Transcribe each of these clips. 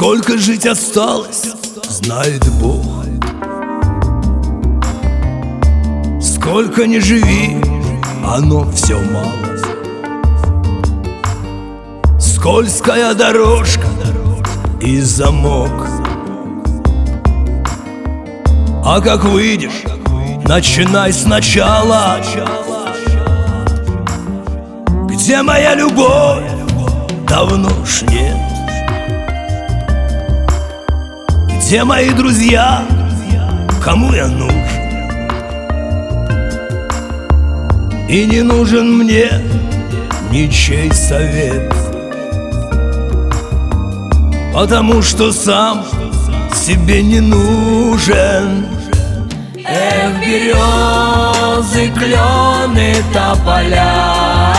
Сколько жить осталось, знает Бог. Сколько ни живи, оно все мало. Скользкая дорожка и замок. А как выйдешь, начинай сначала. Где моя любовь? Давно уж нет. Где мои друзья? Кому я нужен? И не нужен мне ничей совет, потому что сам себе не нужен. Эх, березы, клены, тополя,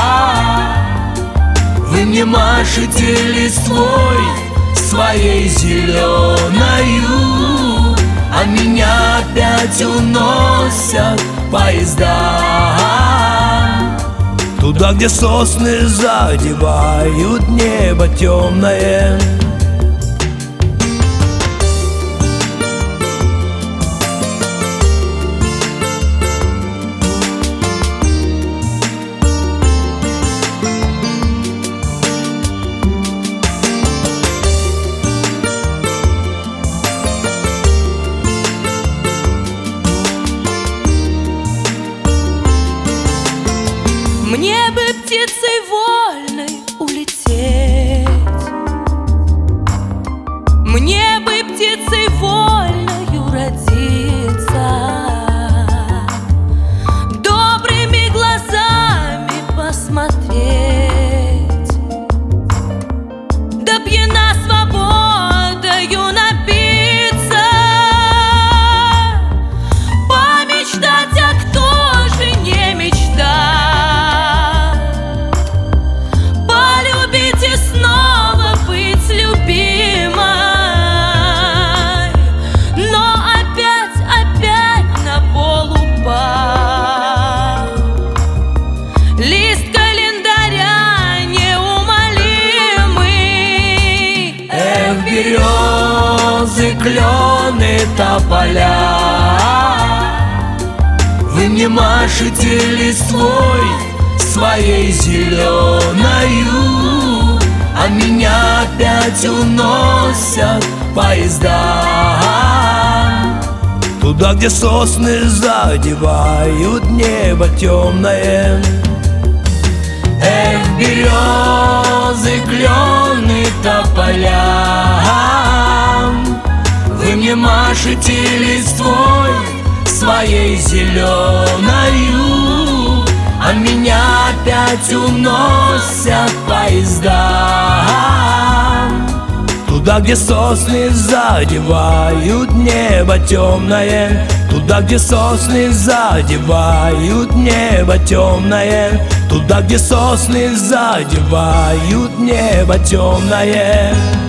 вы мне машете листвой своей зеленою, а меня опять уносят поезда туда, где сосны задевают небо темное. Мне бы птицей вольной улететь, мне бы птицей вольною родиться, добрыми глазами посмотреть, да пьяна свободою напиться, помечтать, а кто же не мечтает. Березы, клены, тополя, вы мне машете листвой своей зеленою, а меня опять уносят поезда туда, где сосны задевают небо темное. Эх, березы, клены, тополя, вы мне машете листвой своей зеленою, а меня опять уносят поезда туда, где сосны задевают небо темное. Туда, где сосны задевают небо темное. Туда, где сосны задевают небо темное.